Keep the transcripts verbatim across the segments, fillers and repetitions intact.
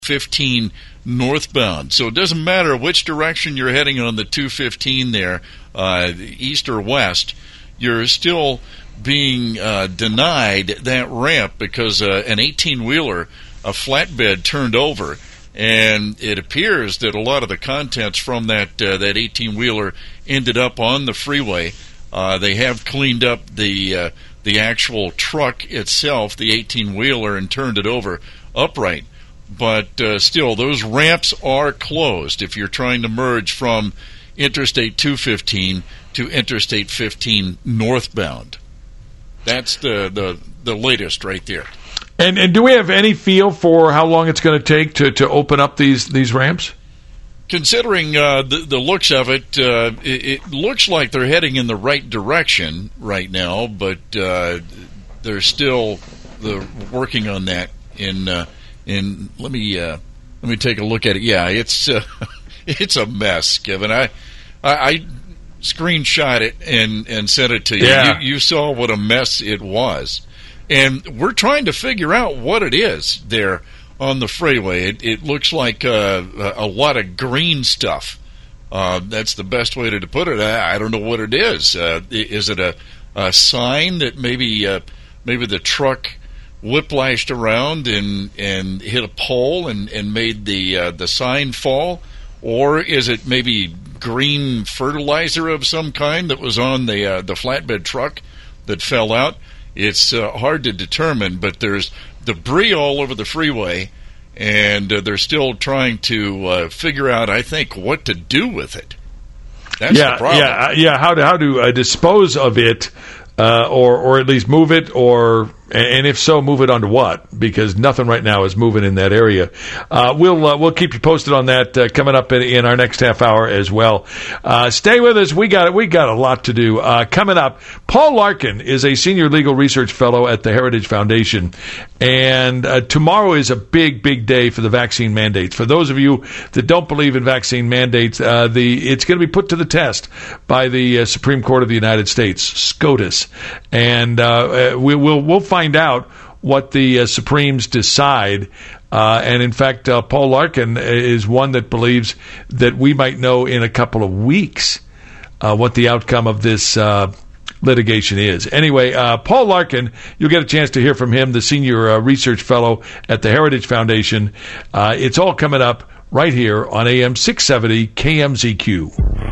fifteen northbound. So it doesn't matter which direction you're heading on the two fifteen there, uh, east or west, you're still being uh, denied that ramp because uh, an eighteen-wheeler, a flatbed, turned over. And it appears that a lot of the contents from that uh, that eighteen-wheeler ended up on the freeway. Uh, they have cleaned up the uh, the actual truck itself, the eighteen-wheeler, and turned it over upright. But uh, still, those ramps are closed if you're trying to merge from Interstate two fifteen to Interstate fifteen northbound. That's the, the, the latest right there. And and do we have any feel for how long it's going to take to, to open up these, these ramps? Considering uh, the, the looks of it, uh, it, it looks like they're heading in the right direction right now, but uh, they're still the, working on that. In uh, in let me uh, let me take a look at it. Yeah, it's uh, it's a mess, Kevin. I I, I screenshot it and, and sent it to you. Yeah. you. You saw what a mess it was. And we're trying to figure out what it is there on the freeway. It, it looks like uh, a lot of green stuff. Uh, that's the best way to put it. I, I don't know what it is. Uh, is it a, a sign that maybe uh, maybe the truck whiplashed around and, and hit a pole and, and made the uh, the sign fall? Or is it maybe green fertilizer of some kind that was on the uh, the flatbed truck that fell out? It's uh, hard to determine, but there's debris all over the freeway, and uh, they're still trying to uh, figure out, I think, what to do with it. That's yeah, the problem. Yeah, yeah. How to how to uh, dispose of it, uh, or or at least move it, or and if so, move it onto what? Because nothing right now is moving in that area. Uh, we'll uh, we'll keep you posted on that uh, coming up in, in our next half hour as well. Uh, stay with us. We got we got a lot to do. Uh, coming up, Paul Larkin is a senior legal research fellow at the Heritage Foundation, and uh, tomorrow is a big big day for the vaccine mandates. For those of you that don't believe in vaccine mandates, uh, the it's going to be put to the test by the uh, Supreme Court of the United States, SCOTUS, and uh, we, we'll we'll find out what the uh, Supremes decide. Uh, and in fact, uh, Paul Larkin is one that believes that we might know in a couple of weeks uh, what the outcome of this uh, litigation is. Anyway, uh, Paul Larkin, you'll get a chance to hear from him, the senior uh, research fellow at the Heritage Foundation. Uh, it's all coming up right here on A M six seventy K M Z Q.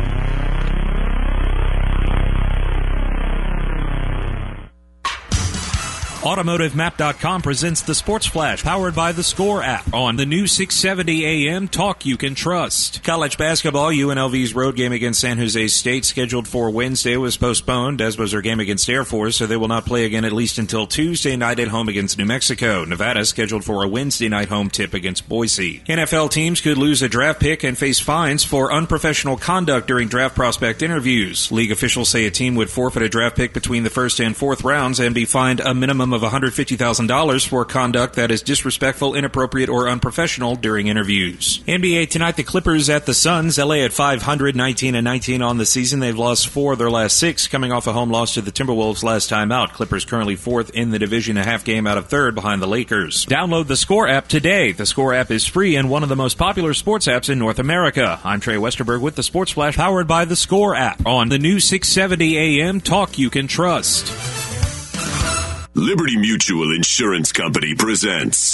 Automotive Map dot com presents the Sports Flash, powered by the Score app on the new six seventy A M talk you can trust. College basketball, U N L V's road game against San Jose State, scheduled for Wednesday, was postponed, as was their game against Air Force, so they will not play again at least until Tuesday night at home against New Mexico. Nevada scheduled for a Wednesday night home tip against Boise. N F L teams could lose a draft pick and face fines for unprofessional conduct during draft prospect interviews. League officials say a team would forfeit a draft pick between the first and fourth rounds and be fined a minimum of one hundred fifty thousand dollars for conduct that is disrespectful, inappropriate, or unprofessional during interviews. N B A tonight, the Clippers at the Suns. L A at five hundred, nineteen and nineteen on the season. They've lost four of their last six, coming off a home loss to the Timberwolves last time out. Clippers currently fourth in the division, a half game out of third behind the Lakers. Download the Score app today. The Score app is free and one of the most popular sports apps in North America. I'm Trey Westerberg with the Sports Flash, powered by the Score app on the new six seventy A M talk you can trust. Liberty Mutual Insurance Company presents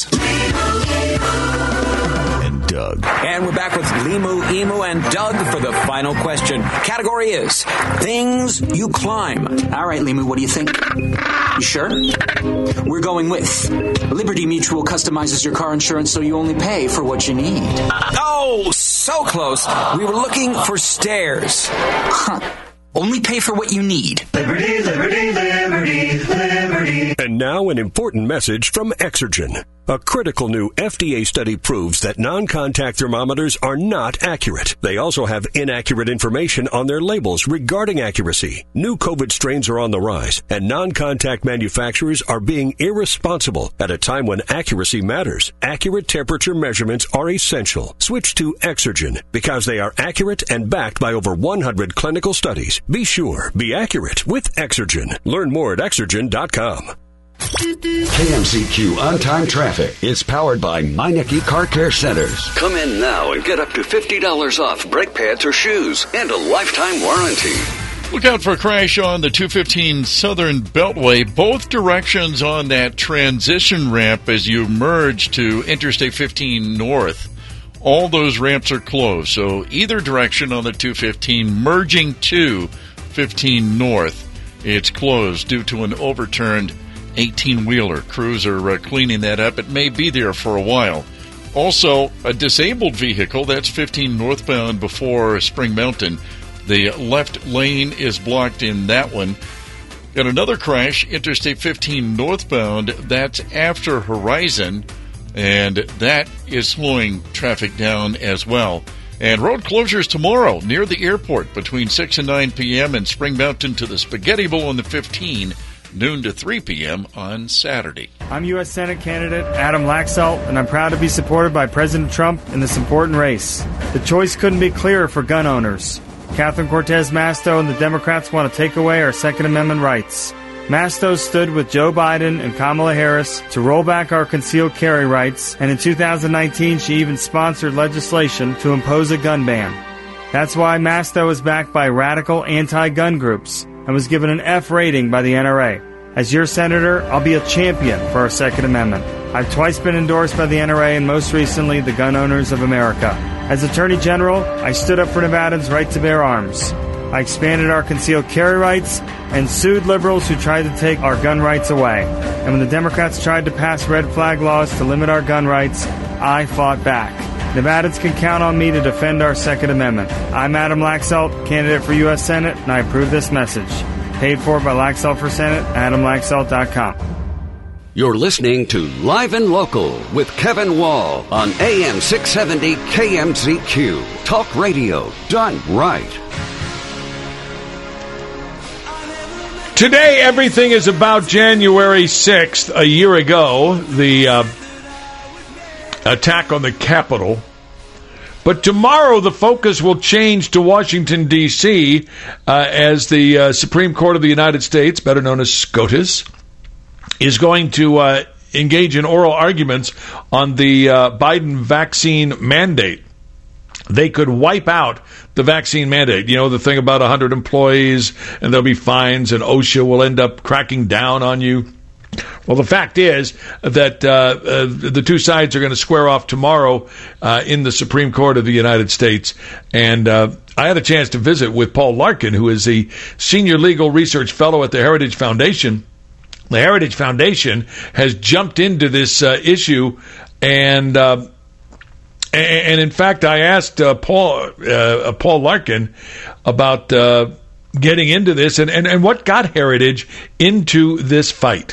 and Doug. And we're back with Limu, Emu, and Doug for the final question. Category is things you climb. All right, Limu, what do you think? You sure? We're going with Liberty Mutual customizes your car insurance so you only pay for what you need. Oh, so close. We were looking for stairs. Huh. Only pay for what you need. Liberty, liberty, liberty, liberty. And now an important message from Exergen. A critical new F D A study proves that non-contact thermometers are not accurate. They also have inaccurate information on their labels regarding accuracy. New COVID strains are on the rise, and non-contact manufacturers are being irresponsible at a time when accuracy matters. Accurate temperature measurements are essential. Switch to Exergen because they are accurate and backed by over one hundred clinical studies. Be sure, be accurate with Exergen. Learn more at Exergen dot com. K M C Q On-Time Traffic is powered by Meineke Car Care Centers. Come in now and get up to fifty dollars off brake pads or shoes and a lifetime warranty. Look out for a crash on the two fifteen Southern Beltway, both directions on that transition ramp as you merge to Interstate fifteen North. All those ramps are closed, so either direction on the two fifteen merging to fifteen North, it's closed due to an overturned eighteen-wheeler. Crews are uh, cleaning that up. It may be there for a while. Also, a disabled vehicle, that's fifteen northbound before Spring Mountain. The left lane is blocked in that one. Got another crash, Interstate fifteen northbound, that's after Horizon, and that is slowing traffic down as well. And road closures tomorrow near the airport between six and nine p.m. and Spring Mountain to the Spaghetti Bowl on the fifteen, noon to three p.m. on Saturday. I'm U S Senate candidate Adam Laxalt, and I'm proud to be supported by President Trump in this important race. The choice couldn't be clearer for gun owners. Catherine Cortez Masto and the Democrats want to take away our Second Amendment rights. Masto stood with Joe Biden and Kamala Harris to roll back our concealed carry rights, and in two thousand nineteen she even sponsored legislation to impose a gun ban. That's why Masto is backed by radical anti-gun groups and was given an F rating by the N R A. As your senator, I'll be a champion for our Second Amendment. I've twice been endorsed by the N R A and most recently the Gun Owners of America. As Attorney General, I stood up for Nevadans' right to bear arms. I expanded our concealed carry rights and sued liberals who tried to take our gun rights away. And when the Democrats tried to pass red flag laws to limit our gun rights, I fought back. Nevadans can count on me to defend our Second Amendment. I'm Adam Laxalt, candidate for U S Senate, and I approve this message. Paid for by Laxalt for Senate, adam laxalt dot com. You're listening to Live and Local with Kevin Wall on A M six seventy K M Z Q. Talk radio done right. Today, everything is about January sixth, a year ago, the uh, attack on the Capitol. But tomorrow, the focus will change to Washington, D C, uh, as the uh, Supreme Court of the United States, better known as SCOTUS, is going to uh, engage in oral arguments on the uh, Biden vaccine mandate. They could wipe out the vaccine mandate. You know, the thing about one hundred employees, and there'll be fines, and OSHA will end up cracking down on you. Well, the fact is that uh, uh, the two sides are going to square off tomorrow uh, in the Supreme Court of the United States. And uh, I had a chance to visit with Paul Larkin, who is the Senior Legal Research Fellow at the Heritage Foundation. The Heritage Foundation has jumped into this uh, issue, and uh, and in fact, I asked uh, Paul uh, Paul Larkin about uh, getting into this and, and, and what got Heritage into this fight.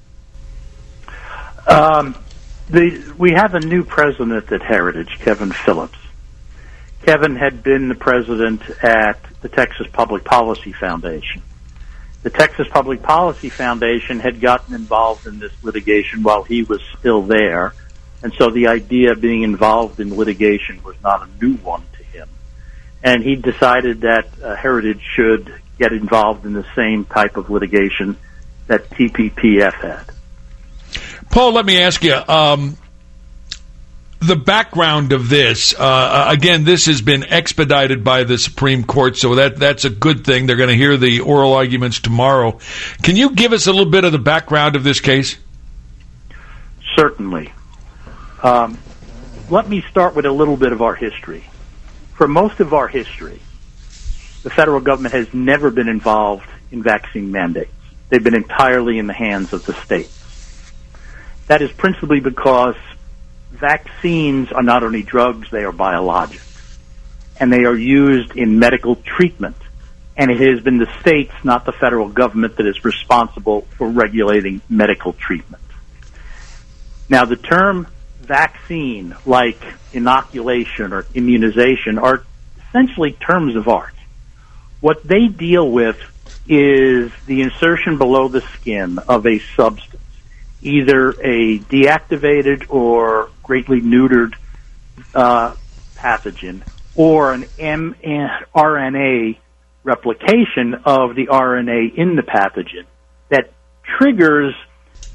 Um, the, we have a new president at Heritage, Kevin Phillips. Kevin had been the president at the Texas Public Policy Foundation. The Texas Public Policy Foundation had gotten involved in this litigation while he was still there, and so the idea of being involved in litigation was not a new one to him. And he decided that uh, Heritage should get involved in the same type of litigation that T P P F had. Paul, let me ask you, um, the background of this, uh, again, this has been expedited by the Supreme Court, so that that's a good thing. They're going to hear the oral arguments tomorrow. Can you give us a little bit of the background of this case? Certainly. Um, let me start with a little bit of our history. For most of our history, the federal government has never been involved in vaccine mandates. They've been entirely in the hands of the states. That is principally because vaccines are not only drugs, they are biologics. And they are used in medical treatment. And it has been the states, not the federal government, that is responsible for regulating medical treatment. Now, the term vaccine, like inoculation or immunization, are essentially terms of art. What they deal with is the insertion below the skin of a substance, either a deactivated or greatly neutered uh, pathogen, or an mRNA replication of the R N A in the pathogen that triggers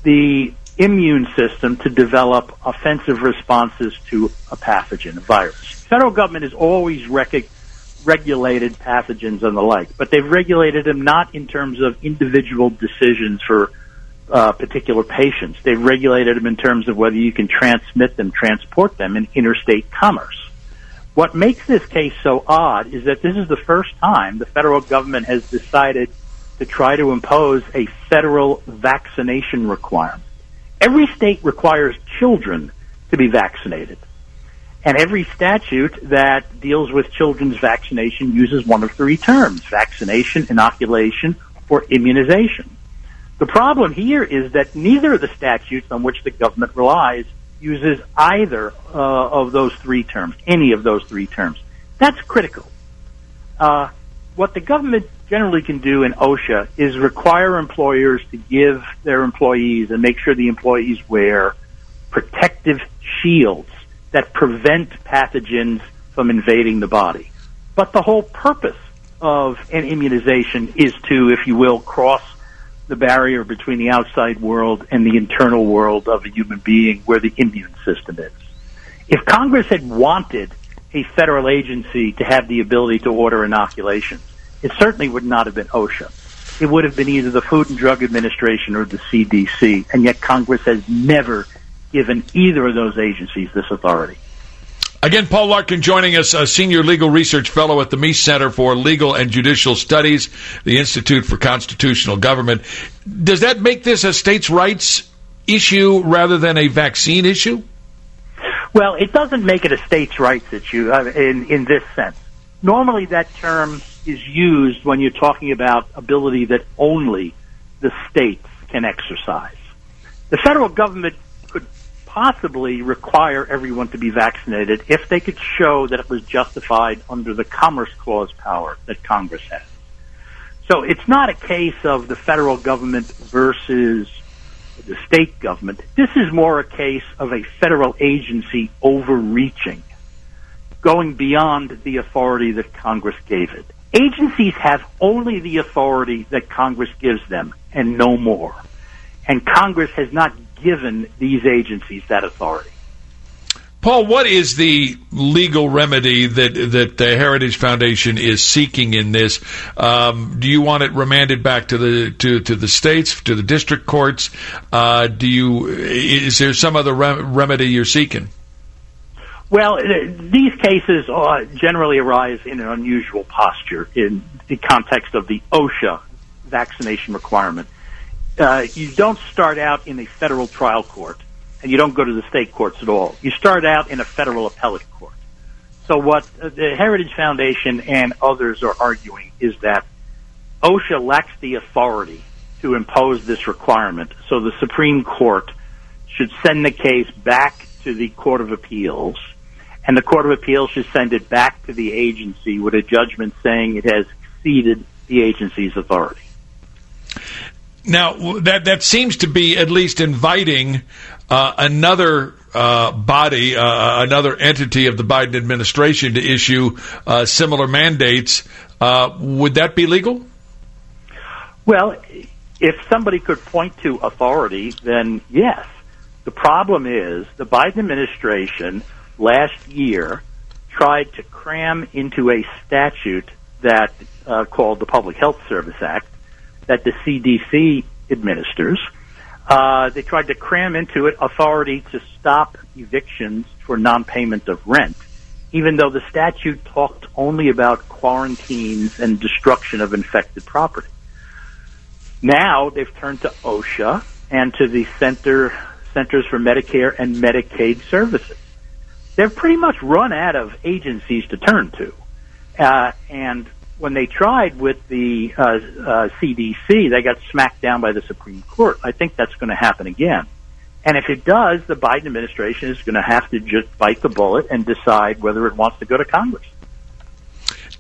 the immune system to develop offensive responses to a pathogen, a virus. The federal government has always rec- regulated pathogens and the like, but they've regulated them not in terms of individual decisions for uh, particular patients. They've regulated them in terms of whether you can transmit them, transport them in interstate commerce. What makes this case so odd is that this is the first time the federal government has decided to try to impose a federal vaccination requirement. Every state requires children to be vaccinated. And every statute that deals with children's vaccination uses one of three terms: vaccination, inoculation, or immunization. The problem here is that neither of the statutes on which the government relies uses either uh, of those three terms, any of those three terms. That's critical. Uh, what the government generally can do in OSHA is require employers to give their employees and make sure the employees wear protective shields that prevent pathogens from invading the body. But the whole purpose of an immunization is to, if you will, cross the barrier between the outside world and the internal world of a human being where the immune system is. If Congress had wanted a federal agency to have the ability to order inoculations, it certainly would not have been OSHA. It would have been either the Food and Drug Administration or the C D C, and yet Congress has never given either of those agencies this authority. Again, Paul Larkin joining us, a senior legal research fellow at the Meese Center for Legal and Judicial Studies, the Institute for Constitutional Government. Does that make this a states' rights issue rather than a vaccine issue? Well, it doesn't make it a states' rights issue uh, in, in this sense. Normally that term is used when you're talking about ability that only the states can exercise. The federal government could possibly require everyone to be vaccinated if they could show that it was justified under the Commerce Clause power that Congress has. So it's not a case of the federal government versus the state government. This is more a case of a federal agency overreaching, going beyond the authority that Congress gave it. Agencies have only the authority that Congress gives them and no more. And Congress has not given these agencies that authority. Paul, what is the legal remedy that that the Heritage Foundation is seeking in this? Um, do you want it remanded back to the to, to the states, to the district courts? Uh, do you is there some other rem- remedy you're seeking? Well, these cases uh, generally arise in an unusual posture in the context of the OSHA vaccination requirement. Uh, you don't start out in a federal trial court, and you don't go to the state courts at all. You start out in a federal appellate court. So what the Heritage Foundation and others are arguing is that OSHA lacks the authority to impose this requirement, so the Supreme Court should send the case back to the Court of Appeals, and the Court of Appeals should send it back to the agency with a judgment saying it has exceeded the agency's authority. Now, that that seems to be at least inviting uh, another uh, body, uh, another entity of the Biden administration to issue uh, similar mandates. Uh, would that be legal? Well, if somebody could point to authority, then yes. The problem is the Biden administration last year tried to cram into a statute that uh, called the Public Health Service Act that the C D C administers. Uh, they tried to cram into it authority to stop evictions for non-payment of rent, even though the statute talked only about quarantines and destruction of infected property. Now they've turned to OSHA and to the Center, Centers for Medicare and Medicaid Services. They've pretty much run out of agencies to turn to. Uh, and when they tried with the uh, uh, C D C, they got smacked down by the Supreme Court. I think that's going to happen again. And if it does, the Biden administration is going to have to just bite the bullet and decide whether it wants to go to Congress.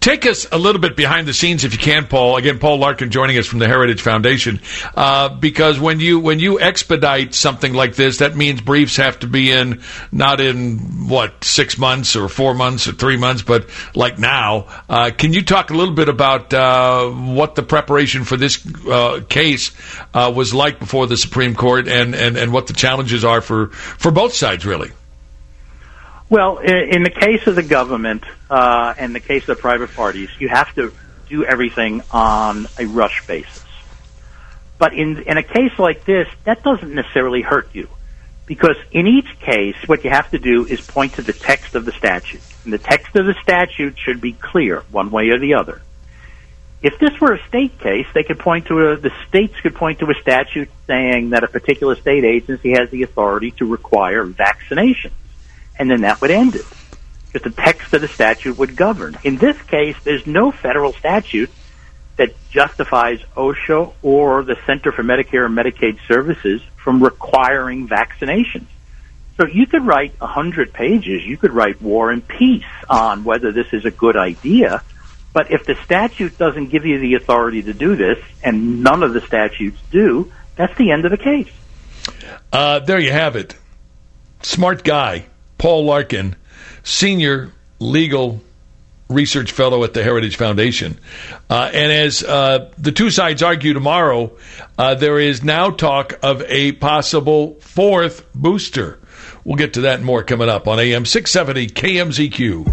Take us a little bit behind the scenes, if you can, Paul. Again, Paul Larkin joining us from the Heritage Foundation. Uh, because when you when you expedite something like this, that means briefs have to be in not in what six months or four months or three months, but like now. Uh, can you talk a little bit about uh, what the preparation for this uh, case uh, was like before the Supreme Court, and, and, and what the challenges are for, for both sides, really? Well, in the case of the government uh, and the case of the private parties, you have to do everything on a rush basis. But in in a case like this, that doesn't necessarily hurt you, because in each case, what you have to do is point to the text of the statute. And the text of the statute should be clear, one way or the other. If this were a state case, they could point to a, the states could point to a statute saying that a particular state agency has the authority to require vaccination. And then that would end it, because the text of the statute would govern. In this case, there's no federal statute that justifies OSHA or the Center for Medicare and Medicaid Services from requiring vaccinations. So you could write a hundred pages, you could write War and Peace on whether this is a good idea, but if the statute doesn't give you the authority to do this, and none of the statutes do, that's the end of the case. Uh, there you have it. Smart guy. Paul Larkin, Senior Legal Research Fellow at the Heritage Foundation. Uh, and as uh, the two sides argue tomorrow, uh, there is now talk of a possible fourth booster. We'll get to that and more coming up on A M six seventy K M Z Q.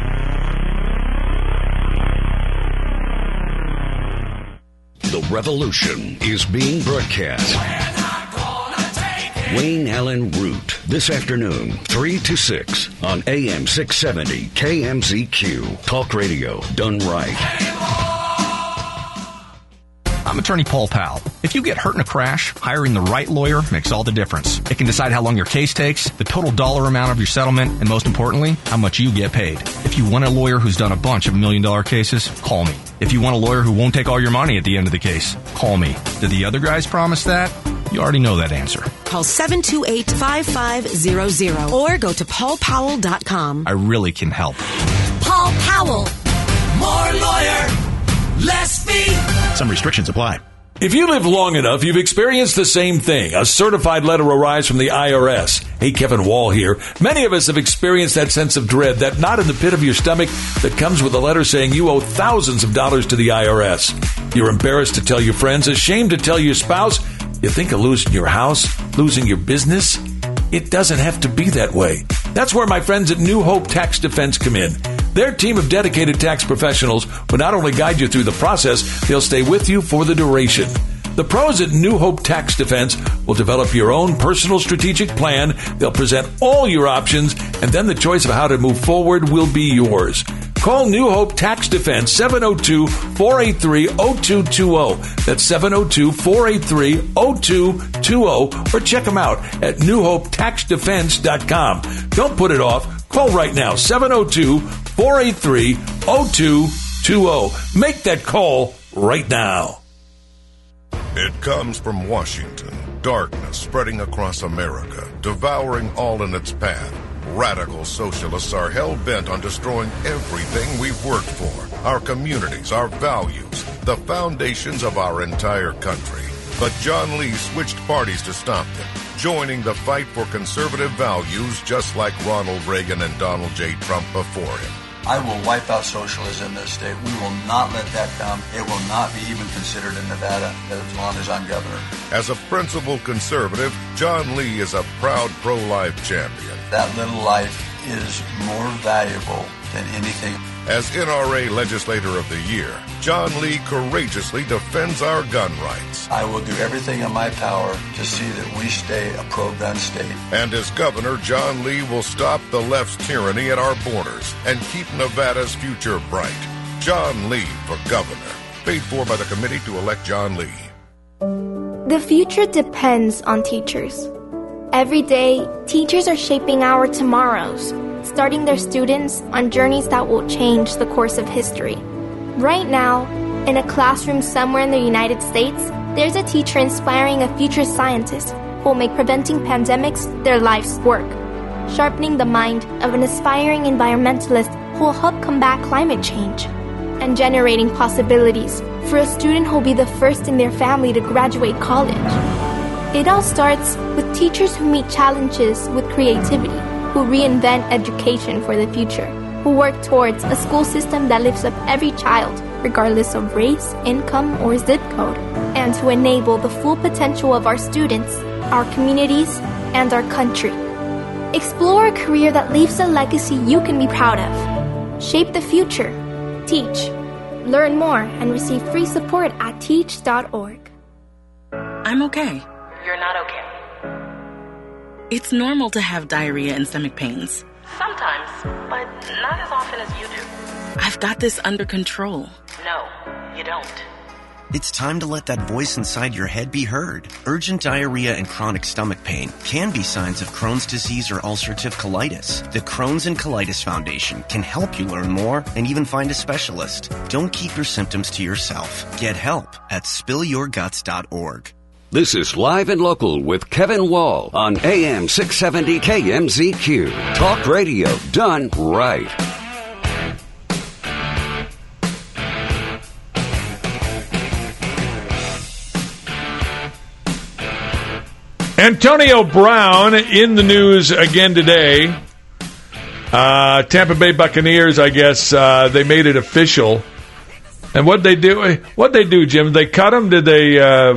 The revolution is being broadcast. Wayne Allen Root, this afternoon, three to six on A M six seventy K M Z Q. Talk radio done right. I'm attorney Paul Powell. If you get hurt in a crash, hiring the right lawyer makes all the difference. It can decide how long your case takes, the total dollar amount of your settlement, and most importantly, how much you get paid. If you want a lawyer who's done a bunch of million dollar cases, call me. If you want a lawyer who won't take all your money at the end of the case, call me. Did the other guys promise that? You already know that answer. Call seven two eight, five five zero zero or go to paul powell dot com. I really can help. Paul Powell. More lawyer, less fee. Some restrictions apply. If you live long enough, you've experienced the same thing. A certified letter arrives from the I R S. Hey, Kevin Wall here. Many of us have experienced that sense of dread, that knot in the pit of your stomach that comes with a letter saying you owe thousands of dollars to the I R S. You're embarrassed to tell your friends, ashamed to tell your spouse. You think of losing your house, losing your business? It doesn't have to be that way. That's where my friends at New Hope Tax Defense come in. Their team of dedicated tax professionals will not only guide you through the process, they'll stay with you for the duration. The pros at New Hope Tax Defense will develop your own personal strategic plan. They'll present all your options, and then the choice of how to move forward will be yours. Call New Hope Tax Defense, seven oh two, four eight three, oh two two oh. That's seven oh two, four eight three, oh two two oh. Or check them out at new hope tax defense dot com. Don't put it off. Call right now, seven oh two, four eight three, oh two two oh. Make that call right now. It comes from Washington. Darkness spreading across America, devouring all in its path. Radical socialists are hell-bent on destroying everything we've worked for. Our communities, our values, the foundations of our entire country. But John Lee switched parties to stop them, joining the fight for conservative values just like Ronald Reagan and Donald J. Trump before him. I will wipe out socialism in this state. We will not let that come. It will not be even considered in Nevada as long as I'm governor. As a principled conservative, John Lee is a proud pro-life champion. That little life is more valuable than anything. As N R A Legislator of the Year, John Lee courageously defends our gun rights. I will do everything in my power to see that we stay a pro-gun state. And as governor, John Lee will stop the left's tyranny at our borders and keep Nevada's future bright. John Lee for governor. Paid for by the committee to elect John Lee. The future depends on teachers. Every day, teachers are shaping our tomorrows, starting their students on journeys that will change the course of history. Right now, in a classroom somewhere in the United States, there's a teacher inspiring a future scientist who will make preventing pandemics their life's work, sharpening the mind of an aspiring environmentalist who will help combat climate change. and generating possibilities for a student who'll be the first in their family to graduate college. It all starts with teachers who meet challenges with creativity, who reinvent education for the future, who work towards a school system that lifts up every child, regardless of race, income, or zip code, and to enable the full potential of our students, our communities, and our country. Explore a career that leaves a legacy you can be proud of. Shape the future. Teach. Learn more and receive free support at teach dot org. I'm okay. You're not okay. It's normal to have diarrhea and stomach pains. Sometimes, but not as often as you do. I've got this under control. No, you don't. It's time to let that voice inside your head be heard. Urgent diarrhea and chronic stomach pain can be signs of Crohn's disease or ulcerative colitis. The Crohn's and Colitis Foundation can help you learn more and even find a specialist. Don't keep your symptoms to yourself. Get help at spill your guts dot org. This is Live and Local with Kevin Wall on A M six seventy K M Z Q. Talk radio done right. Antonio Brown in the news again today. Uh, Tampa Bay Buccaneers, I guess, uh, they made it official. And what'd they do? What'd they do, Jim? They cut him? Did they... Uh,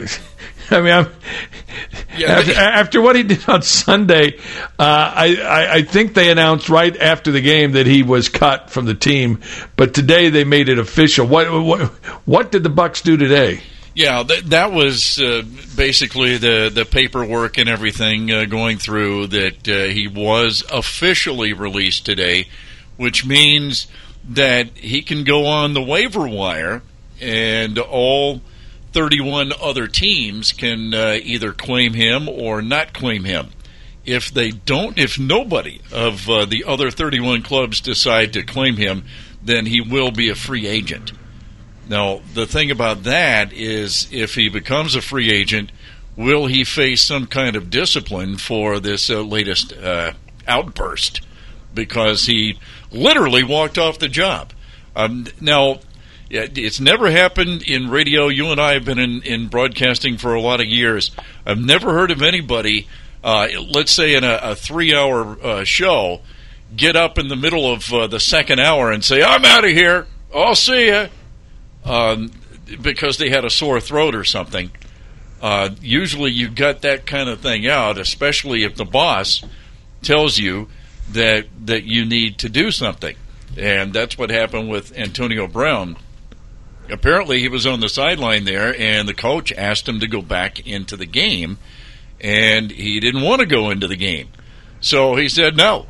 I mean, I'm, yeah, after, after what he did on Sunday, uh, I, I, I think they announced right after the game that he was cut from the team. But today they made it official. What what, what did the Bucs do today? Yeah, that, that was uh, basically the, the paperwork and everything uh, going through that uh, he was officially released today, which means that he can go on the waiver wire and all thirty-one other teams can uh, either claim him or not claim him. If they don't, if nobody of uh, the other thirty-one clubs decide to claim him, then he will be a free agent. Now, the thing about that is if he becomes a free agent, will he face some kind of discipline for this uh, latest uh, outburst? Because he literally walked off the job. Um, now, it's never happened in radio. You and I have been in, in broadcasting for a lot of years. I've never heard of anybody, uh, let's say in a, a three-hour uh, show, get up in the middle of uh, the second hour and say, I'm out of here. I'll see ya. Um, because they had a sore throat or something. Uh, usually you gut that kind of thing out, especially if the boss tells you that that you need to do something. And that's what happened with Antonio Brown. Apparently he was on the sideline there, and the coach asked him to go back into the game, and he didn't want to go into the game. So he said no.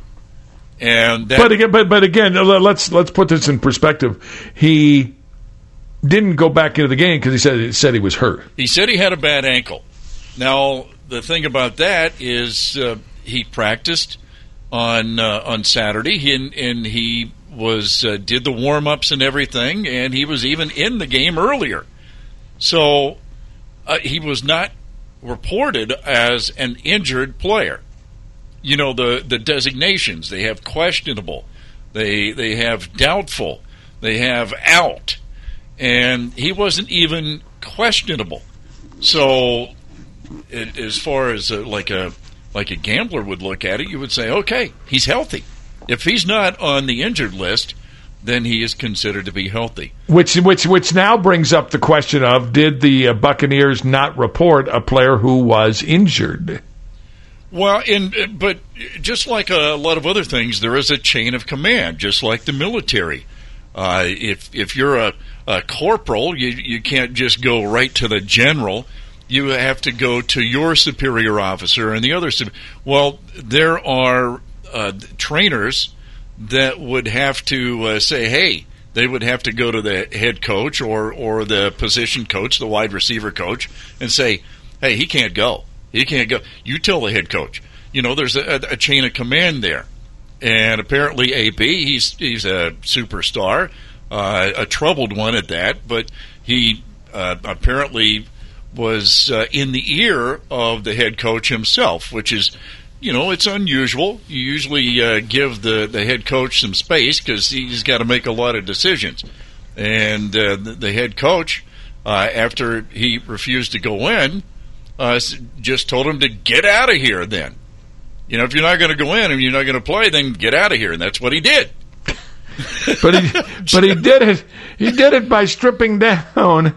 And that, but again, but, but again, let's let's put this in perspective. He didn't go back into the game because he said he said he was hurt. He said he had a bad ankle. Now the thing about that is uh, he practiced on uh, on Saturday, he, and, and he was uh, did the warm ups and everything, and he was even in the game earlier. So uh, he was not reported as an injured player. You know, the the designations, they have questionable, they they have doubtful, they have out. And he wasn't even questionable. So, it, as far as a, like a like a gambler would look at it, you would say, okay, he's healthy. If he's not on the injured list, then he is considered to be healthy. Which which which now brings up the question of, did the uh, Buccaneers not report a player who was injured? Well, in but just like a lot of other things, there is a chain of command, just like the military. Uh, if if you're a, a corporal, you you can't just go right to the general. You have to go to your superior officer and the other. Well, there are uh, trainers that would have to uh, say, hey, they would have to go to the head coach or or the position coach, the wide receiver coach, and say, hey, he can't go. He can't go. You tell the head coach. You know, there's a, a chain of command there. And apparently A B, he's he's a superstar, uh, a troubled one at that, but he uh, apparently was uh, in the ear of the head coach himself, which is, you know, it's unusual. You usually uh, give the, the head coach some space because he's got to make a lot of decisions. And uh, the, the head coach, uh, after he refused to go in, uh, just told him to get out of here then. You know, if you're not going to go in and you're not going to play, then get out of here. And that's what he did. but he but he did it he did it by stripping down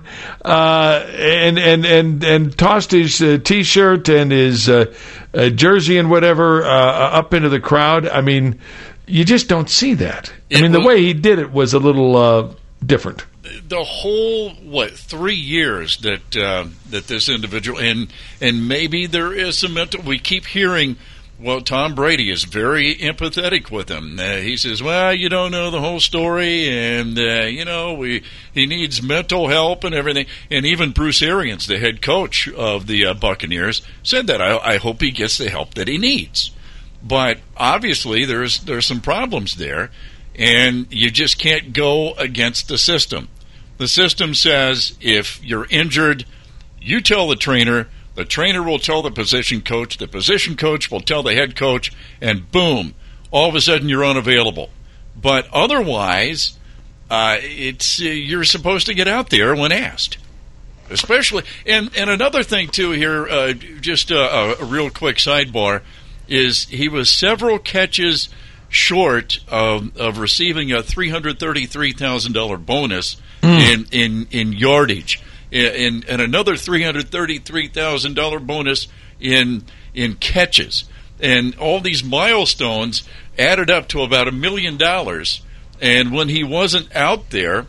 uh, and and and and tossed his uh, t-shirt and his uh, uh, jersey and whatever uh, up into the crowd. I mean, you just don't see that. I it mean, the was, way he did it was a little uh, different. The whole what three years that uh, that this individual and and maybe there is some mental. We keep hearing. Well, Tom Brady is very empathetic with him. Uh, he says, well, you don't know the whole story, and, uh, you know, we he needs mental help and everything. And even Bruce Arians, the head coach of the uh, Buccaneers, said that. I, I hope he gets the help that he needs. But obviously there's there's some problems there, and you just can't go against the system. The system says if you're injured, you tell the trainer, the trainer will tell the position coach, the position coach will tell the head coach, and boom, all of a sudden you're unavailable. But otherwise, uh, it's uh, you're supposed to get out there when asked. Especially, and, and another thing, too, here, uh, just a, a real quick sidebar, is he was several catches short of, of receiving a three hundred thirty-three thousand dollars bonus mm. in, in, in yardage. And, and another three hundred thirty-three thousand dollars bonus in in catches. And all these milestones added up to about a million dollars. And when he wasn't out there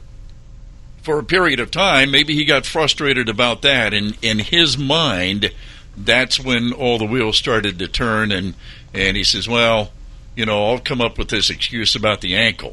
for a period of time, maybe he got frustrated about that. And in his mind, that's when all the wheels started to turn. And, and he says, well, you know, I'll come up with this excuse about the ankle.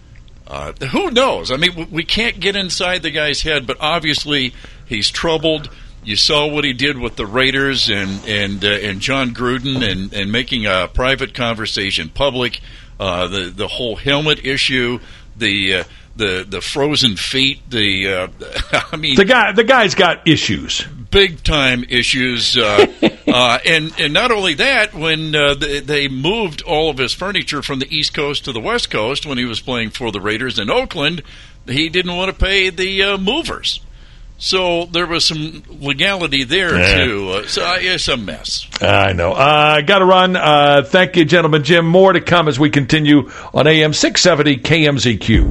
Uh, who knows? I mean, we can't get inside the guy's head, but obviously he's troubled. You saw what he did with the Raiders and and uh, and John Gruden and, and making a private conversation public. Uh, the the whole helmet issue, the uh, the the frozen feet. The uh, I mean, the guy the guy's got issues, big time issues. Uh, uh, and and not only that, when uh, they, they moved all of his furniture from the East Coast to the West Coast when he was playing for the Raiders in Oakland, he didn't want to pay the uh, movers. So there was some legality there, yeah. too. Uh, so uh, it's a mess. I know. I uh, got to run. Uh, thank you, gentlemen. Jim, more to come as we continue on A M six seventy K M Z Q.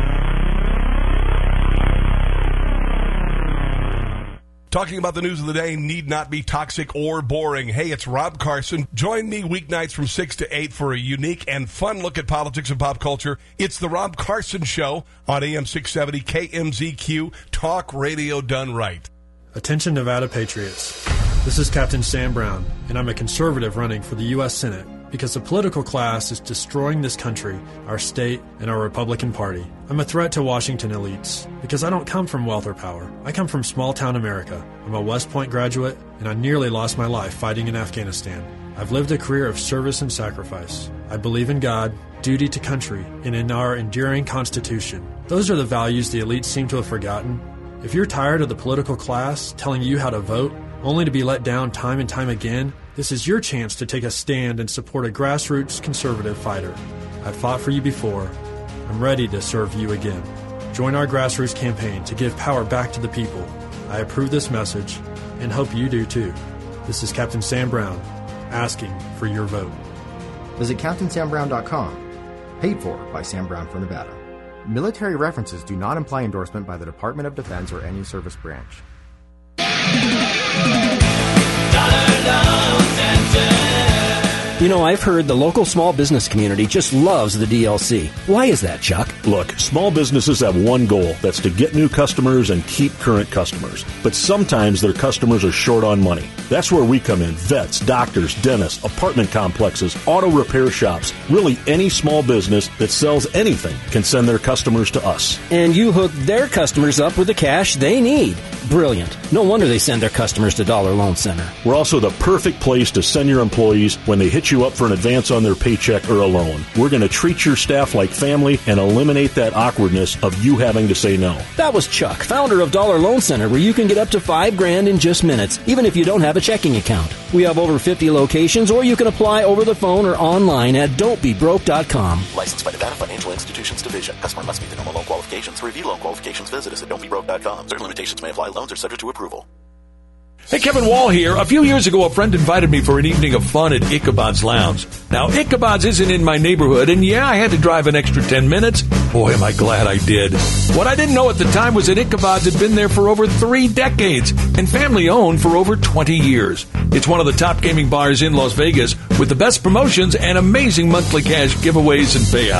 Talking about the news of the day need not be toxic or boring. Hey, it's Rob Carson. Join me weeknights from six to eight for a unique and fun look at politics and pop culture. It's the Rob Carson Show on A M six seventy K M Z Q, talk radio done right. Attention Nevada Patriots. This is Captain Sam Brown, and I'm a conservative running for the U S Senate because the political class is destroying this country, our state, and our Republican Party. I'm a threat to Washington elites because I don't come from wealth or power. I come from small-town America. I'm a West Point graduate, and I nearly lost my life fighting in Afghanistan. I've lived a career of service and sacrifice. I believe in God, duty to country, and in our enduring Constitution. Those are the values the elites seem to have forgotten. If you're tired of the political class telling you how to vote, only to be let down time and time again, this is your chance to take a stand and support a grassroots conservative fighter. I've fought for you before. I'm ready to serve you again. Join our grassroots campaign to give power back to the people. I approve this message and hope you do too. This is Captain Sam Brown asking for your vote. Visit Captain Sam Brown dot com. Paid for by Sam Brown for Nevada. Military references do not imply endorsement by the Department of Defense or any service branch. You know, I've heard the local small business community just loves the D L C. Why is that, Chuck? Look, small businesses have one goal. That's to get new customers and keep current customers. But sometimes their customers are short on money. That's where we come in. Vets, doctors, dentists, apartment complexes, auto repair shops. Really any small business that sells anything can send their customers to us. And you hook their customers up with the cash they need. Brilliant. No wonder they send their customers to Dollar Loan Center. We're also the perfect place to send your employees when they hit set you up for an advance on their paycheck or a loan. We're going to treat your staff like family and eliminate that awkwardness of you having to say no. That was Chuck, founder of Dollar Loan Center, where you can get up to five grand in just minutes, even if you don't have a checking account. We have over fifty locations, or you can apply over the phone or online at don't be broke dot com. Licensed by Nevada Financial Institutions Division. Customer must meet the normal loan qualifications. For review loan qualifications, visit us at don't be broke dot com. Certain limitations may apply. Loans are subject to approval. Hey, Kevin Wall here. A few years ago, a friend invited me for an evening of fun at Ichabod's Lounge. Now, Ichabod's isn't in my neighborhood, and yeah, I had to drive an extra ten minutes. Boy, am I glad I did. What I didn't know at the time was that Ichabod's had been there for over three decades and family-owned for over twenty years. It's one of the top gaming bars in Las Vegas with the best promotions and amazing monthly cash giveaways and payouts.